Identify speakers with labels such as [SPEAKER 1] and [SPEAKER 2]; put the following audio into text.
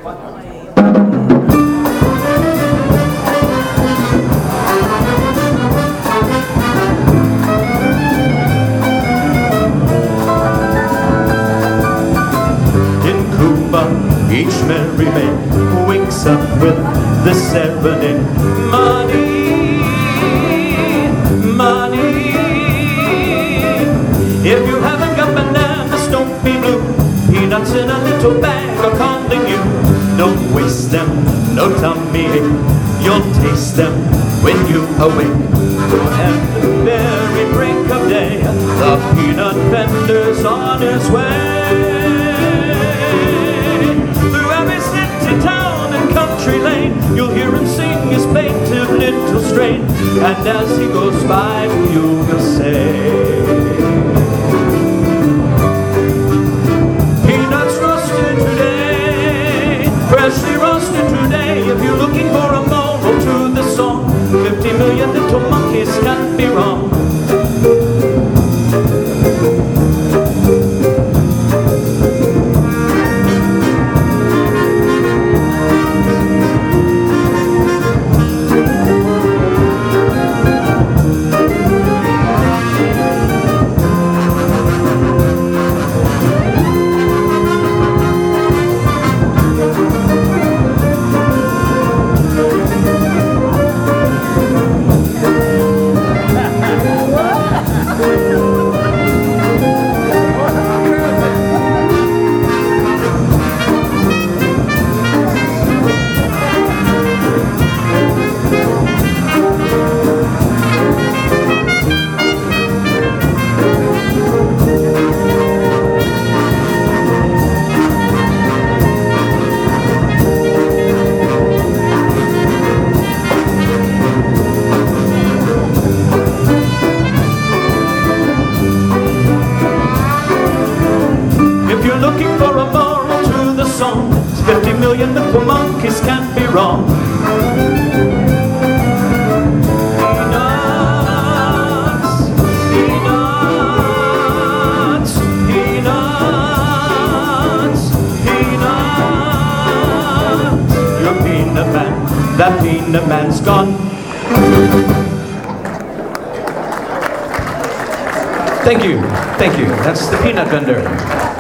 [SPEAKER 1] Each merry maid wakes up with the serenade. Money, money. If you haven't got bananas, don't be blue. Peanuts in a little bag are calling you. Don't waste them, no tummy ache. You'll taste them when you awake. At the very break of day, the peanut vendor's on his way. Lane, you'll hear him sing his plaintive little strain, and as he goes by, you will say, peanuts roasted today, freshly roasted today. If you're looking for a moral to the song, 50 million little monkeys can't be wrong. Looking for a moral to the song, 50 million little monkeys can't be wrong. Peanuts, peanuts, peanuts, peanuts. Your peanut man, that peanut man's gone. Thank you, thank you. That's the peanut vendor.